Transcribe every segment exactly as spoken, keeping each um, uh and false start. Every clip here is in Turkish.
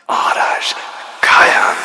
Araç Kayan.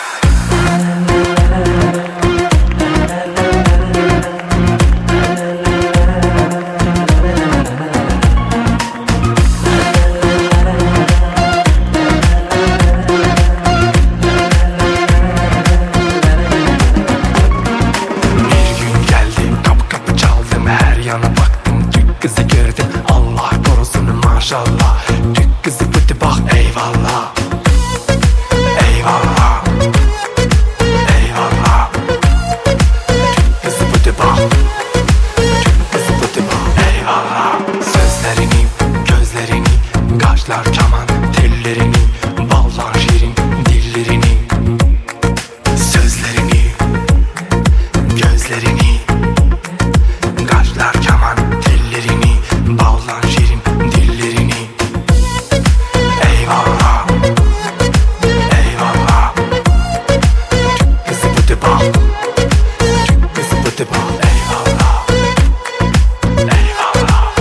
Kızı gördüm, Allah korusun maşallah. Türk kızı pıtı bak, eyvallah. Eyvallah. Eyvallah. Türk kızı pıtı bak. Türk kızı pıtı bak, eyvallah. Sözlerini, gözlerini, kaşlar kaman tellerini, ballar şirin dillerini. Sözlerini, gözlerini, kaşlar kaman tellerini, ballar şirin dillerini. Eyvallah. Eyvallah. Türk kızı pıtı bak. Türk kızı pıtı bak, eyvallah. Eyvallah.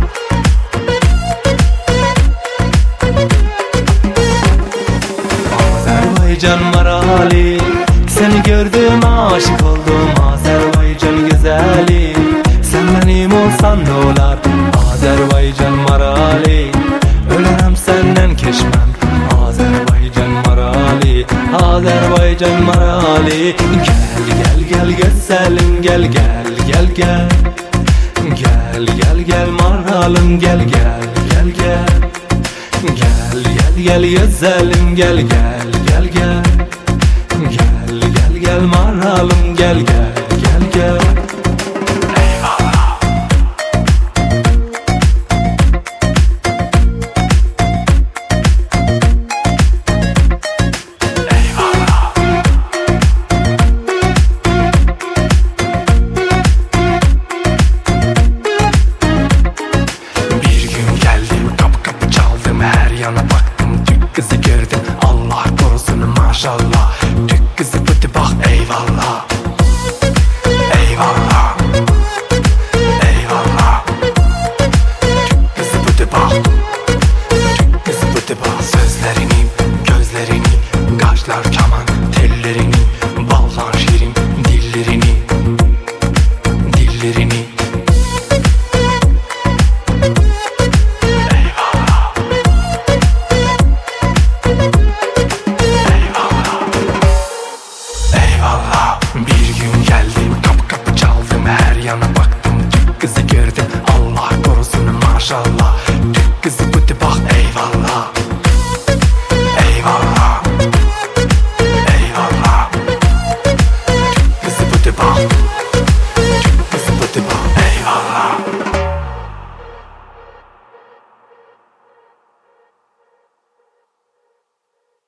Azerbaycan marali, seni gördüm aşık oldum. Azerbaycan güzeli, sen benim olsan ne olar? Azerbaycan marali, ölerim senden keşmem. Azerbaycan marali, Azerbaycan marali. Gel gel gel güzelim, gel gel gel gel. Gel gel gel maralım, gel gel gel gel. Gel gel gel güzelim, gel gel gel gel. Gel gel gel maralım, gel gel gel gel. Eyvallah. Eyvallah. Bir gün geldim, kapı kapı çaldım, her yana baktım, Türk kızı gördüm, Allah korusun maşallah. Türk kızı pıtı bak, eyvallah. Eyvallah.